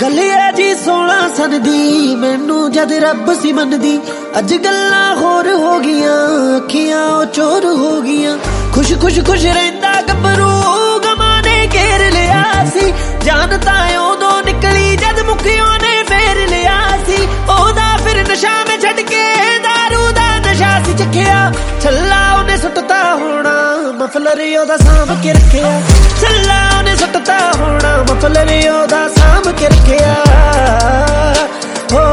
गल है जी 16 सन दी मैनू जद रब सी मनदी अज गल्लां होर हो गियां अखियां चोर हो गियां खुश खुश खुश रहिंदा गभरू गमां ने घेर लिया सी जान तां उदों निकली जद मुखियों ने फेर लिया सी ओदा फिर नशा में छड़ के दारू दा नशा सी चखिया छल्ला उन्हें सुटता होना मफलर ओदा सांभ के रखिया छल्ला उन्हें सुटता होना मफलर ओदा सांभ के रखिया हो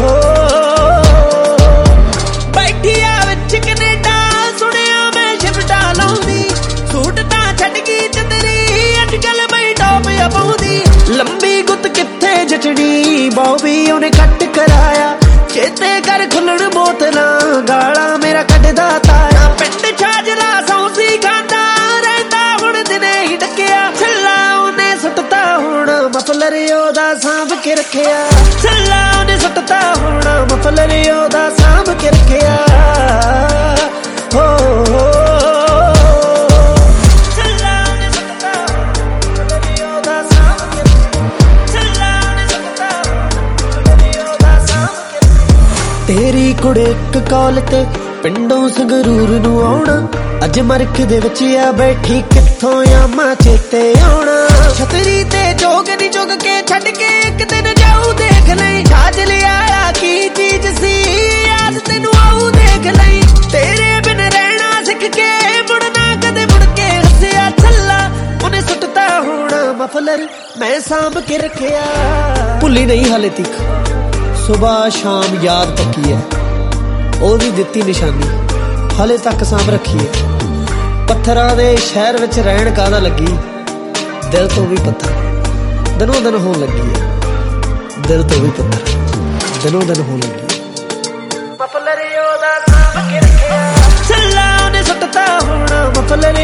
बैठिया विच कनेडा सुनिया मैं शिफ्टा लाउंदी सूट तां छड़ गई चतरी अजकल मैं टॉप पाउंदी लंबी गुत किथे जचड़ी बॉबी उन्हें कट कराया चेते कर खुलण बोतलां गाला मेरा कटदा ताया पिंड छाजरा सौंसी खांदा रहंदा हुण दिने ही डकिया छल्ला उन्हें सुटता होना मफलर ओदा सांभ के रखिया छल्ला उन्हें सुटता होना मफलर ओदा सांभ के रखिया हो छल्ला उन्हें सुटता मफलर ओदा सांभ के छल्ला उन्हें सुटता मफलर ओदा सांभ के तेरी कुड़े इक कॉल ते पिंडों संगरूर नूं आउणा अज मरख दे विच आ बैठी कित्थों आमा चेते आउणा छतरी ते जोग नी जोग के छड्ड के एक दिन जाऊ देख लई छाज लिया की चीज सी याद तेनू आऊ देख लई तेरे बिन रहना सिख के मुड़ना कदे मुड़ के हसिया छल्ला उन्हें सुटता होना मफलर मैं सांभ के रखिया भुल्ली नहीं हाले तक सुबह शाम याद पक्की है ओदी दित्ती निशानी हाले तक सांभ रखी है पत्थरां दे शहर विच रहण कादा लगी दिल तो भी पत्थर दिनों दिन होण लगी है दिल तो भी पत्थर दिनों दिन होण लगी है मफलर ओदा सांभ के रखिया छल्ला उन्हें सुटता होना मफलर